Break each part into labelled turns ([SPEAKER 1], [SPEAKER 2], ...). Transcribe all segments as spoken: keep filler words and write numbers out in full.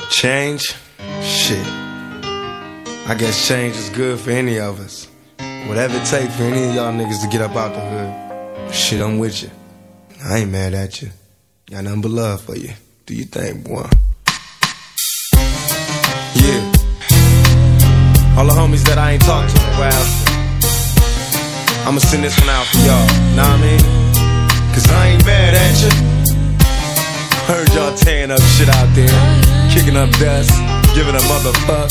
[SPEAKER 1] Change? Shit. I guess change is good for any of us. Whatever it takes for any of y'all niggas to get up out the hood. Shit, I'm with you. I ain't mad at you. Got nothing but love for you. Do you think, boy? Yeah. All the homies that I ain't talked to in a while, I'ma send this one out for y'all. Know what I mean? Cause I ain't mad at you. Heard y'all tearing up shit out there, kicking up dust, giving a motherfuck.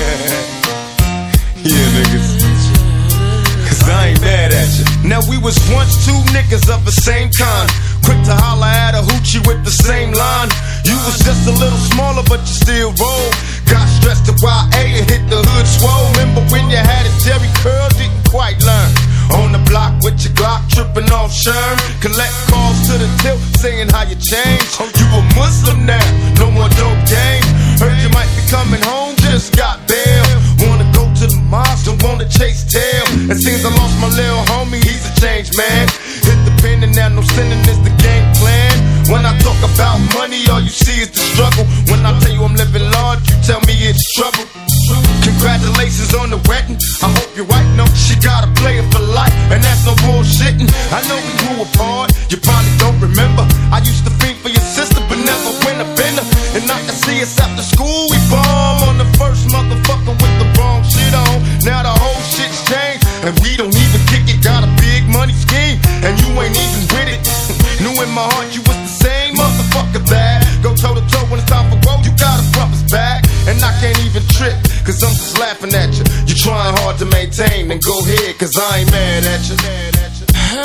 [SPEAKER 1] Yeah, niggas. Cause I ain't mad at you. Now we was once two niggas of the same kind, quick to holler at a hoochie with the same line. You was just a little smaller, but you still roll. Got stressed to Y A and hit the hood swole. Remember when you had a Jerry curl, didn't quite learn. On the block with your Glock, tripping off Sherm. Collect calls to the tilt, saying how you changed. You a Muslim now, no more dope game. Heard you might be coming home, just got bail. Wanna go to the mosque, don't wanna chase tail. It seems I lost my little homie, he's a changed man. Hit the pen and now no sinning is the game plan. When I talk about money, all you see is the struggle. When I tell you I'm living large, you tell me it's trouble. Congratulations on the wedding, I hope your wife knows she got a player for life, and that's no bullshitting. I know we grew apart, you probably don't remember. I used to think for your sister, but never went up in her. And I can see us after school, we bomb on the first motherfucker with the wrong shit on. Now the whole shit's changed, and we don't even kick it. Got a big money scheme, and you ain't even with it. Knew in my heart you was the same motherfucker that go toe to toe when it's time for woe. You got a brother's back, and I can't even trip, cause I'm just laughing at you. You trying hard to maintain, then go ahead, cause I ain't mad at you. I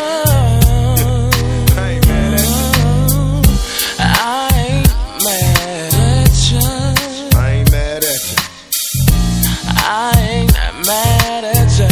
[SPEAKER 1] ain't mad at you.
[SPEAKER 2] I ain't mad at you.
[SPEAKER 1] I ain't mad at you.
[SPEAKER 2] I ain't mad at you.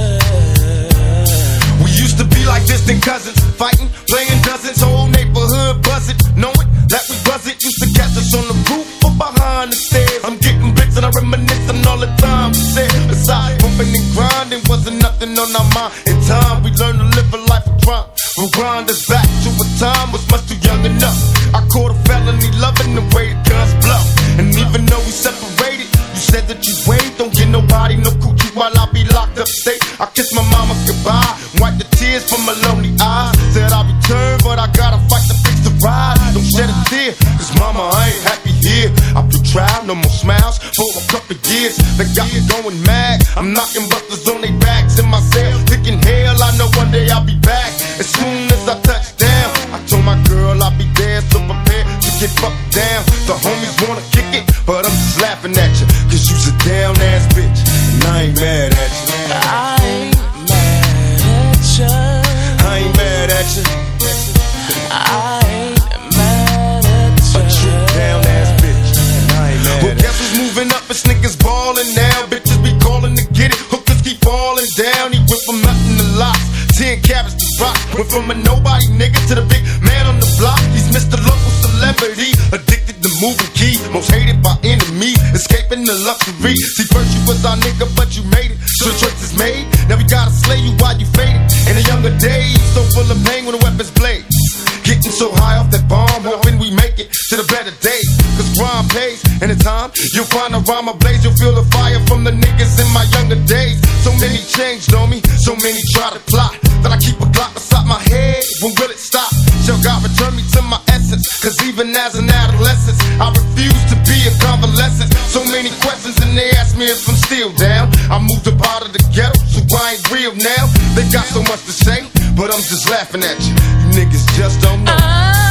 [SPEAKER 1] We used to be like distant cousins, fighting, playing dozens, whole neighborhood buzzing, knowing that we buzz it. Used to catch us on the roof or behind the stairs. I'm getting bricks and I reminisce on all the time we said. Besides bumping and grinding, wasn't nothing on our mind. In time we learned to live a life of crime. We'll grind us back to a time was much too young enough. I caught a felony loving the way the guns blow. And even though we separated, you said that you wait, don't get nobody no coochie while I be locked up state. I kiss my mama goodbye, wipe the tears from my lonely eyes. Said I'll return, but I gotta fight to fix the ride. Don't shed a tear, cause mama, I ain't happy here. I feel trial, no more smiles for a couple years. They got me going mad, I'm knocking busters on their backs in my cell, thinking hell, I know one day I'll be back. As soon as I touch down, I told my girl I'll be there, so prepared to get fucked down. The homies wanna kick it, but I'm just laughing at you, cause you's a down ass bitch, and I ain't mad at you.
[SPEAKER 2] I ain't mad at you.
[SPEAKER 1] I ain't mad at you.
[SPEAKER 2] I ain't mad at you.
[SPEAKER 1] A true down ass bitch, and I ain't mad. Well, guess who's moving up? It's niggas ballin' now. Bitches be calling to get it. Hookers keep falling down. He went from nothing to lots, ten carats to rock. Went from a nobody nigga to the big man on the block. He's Mister Local Celebrity, addicted to moving key, most hated by enemies, escaping the luxury. See, first you was our nigga, but you made it, so the choice is made. Now we gotta slay you while you faded. In the younger days, so full of pain when the weapons blaze. Getting so high off that bomb, hoping we make it to the better days. Cause crime pays, and in time, you'll find a rhyme ablaze. You'll feel the fire from the niggas in my younger days. So many changed on me, so many try to plot, that I keep a Glock beside my head. When will it stop? Shall God return me to my essence? Cause even as an adolescent, I refuse to be a convalescent. So many questions and they ask me if I'm still down. I moved up out of the ghetto, so I ain't real now. They got so much to say, but I'm just laughing at you. You niggas just don't know.